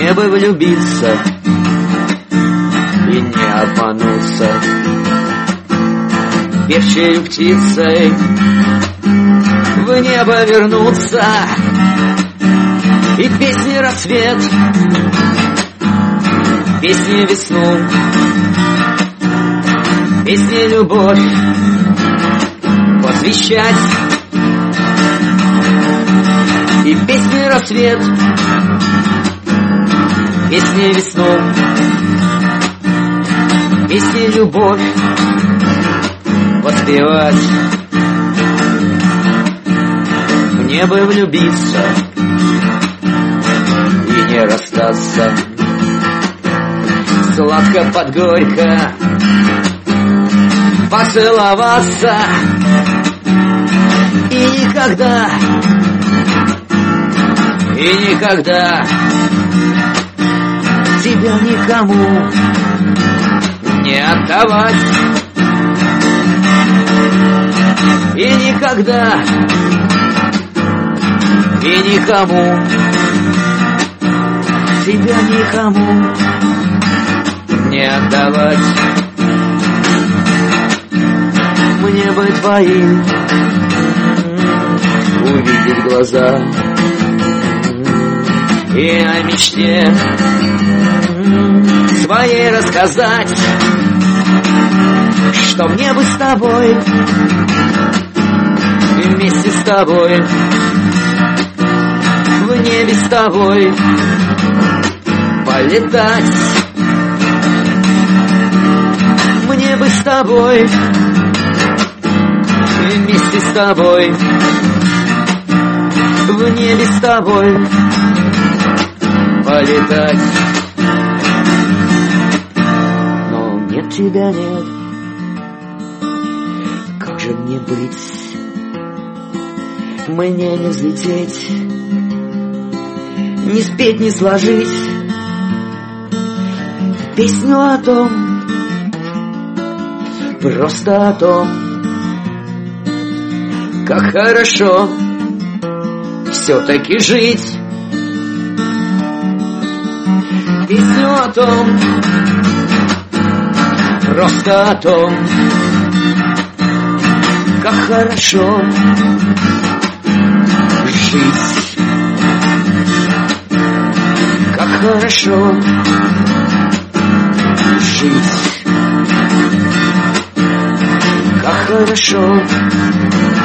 Мне бы влюбиться и не обмануться, певчею птицей в небо вернуться, и песни рассвет, песни весну, песни любовь посвящать, и песни рассвет, песни весну, песни любовь воспевать. Мне бы влюбиться и не расстаться, сладко под горько поцеловаться, и никогда тебя никому не отдавать, и никогда никому тебя никому не отдавать. Мне бы твои увидеть глаза и о мечте своей рассказать, что мне бы с тобой, вместе с тобой, в небе с тобой полетать. Мне бы с тобой, вместе с тобой, в небе с тобой полетать. Но нет тебя, нет. Как же мне быть? Мне не взлететь, не спеть, не сложить песню о том, просто о том, как хорошо все-таки жить. Песню о том, просто о том, как хорошо жить. Как хорошо жить. Как хорошо